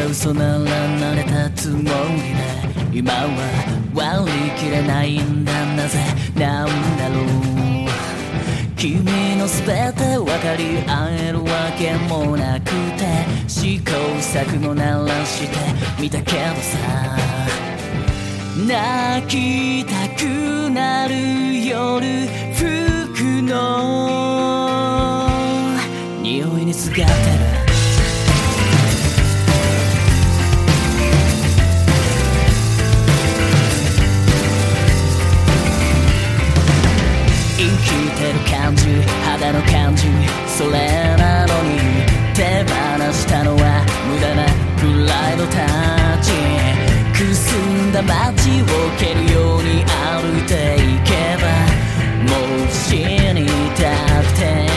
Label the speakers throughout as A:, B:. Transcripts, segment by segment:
A: 嘘なら慣れたつもりで今は割り切れないんだ。なぜなんだろう。君の全て分かり合えるわけもなくて試行錯誤ならしてみたけどさ、泣きたくなる夜服の匂いにすがってる。生きてる感じ肌の感じそれなのに手放したのは無駄なプライドたち。くすんだ街を蹴るように歩いていけばもう死にたくて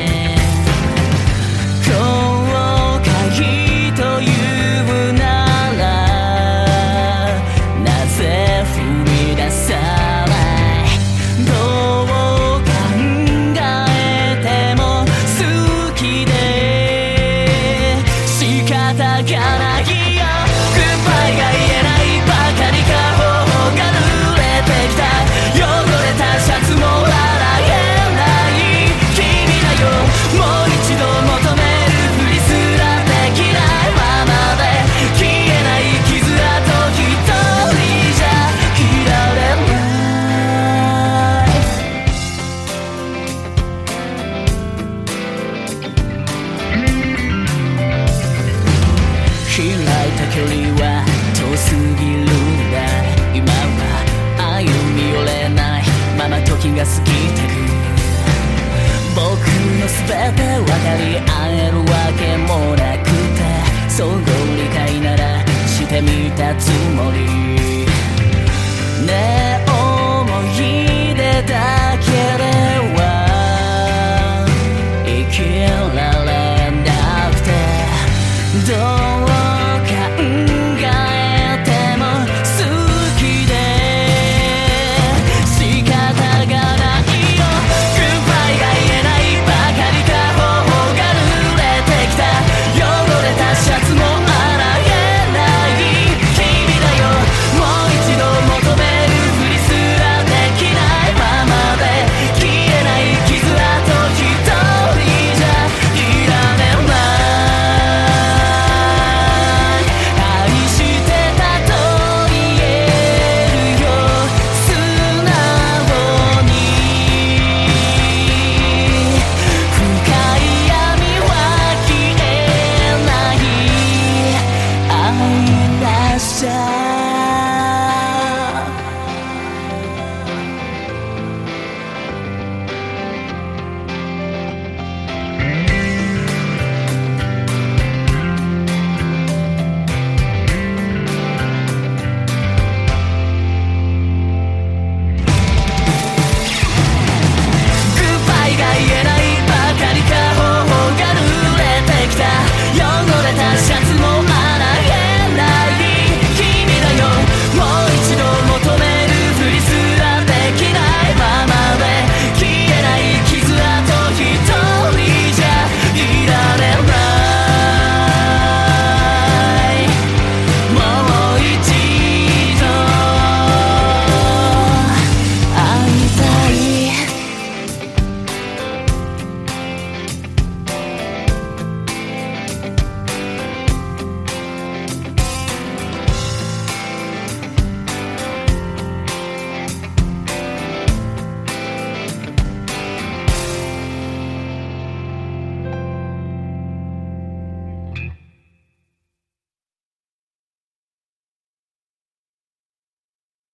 A: 後悔というならなぜ踏み出さないどう考えても好きで仕方がないよ。グッバイが言えないばかりか頬が濡れてきた汚れたシャツも洗えない君だよ。もう一度求めるふりすらできないままで消えない傷跡一人じゃいられない。開いた距離は遠すぎるんだ。今は歩み寄れないまま時が過ぎてく。僕の全て分かり合えるわけもなくて相互理解ならしてみたつもり。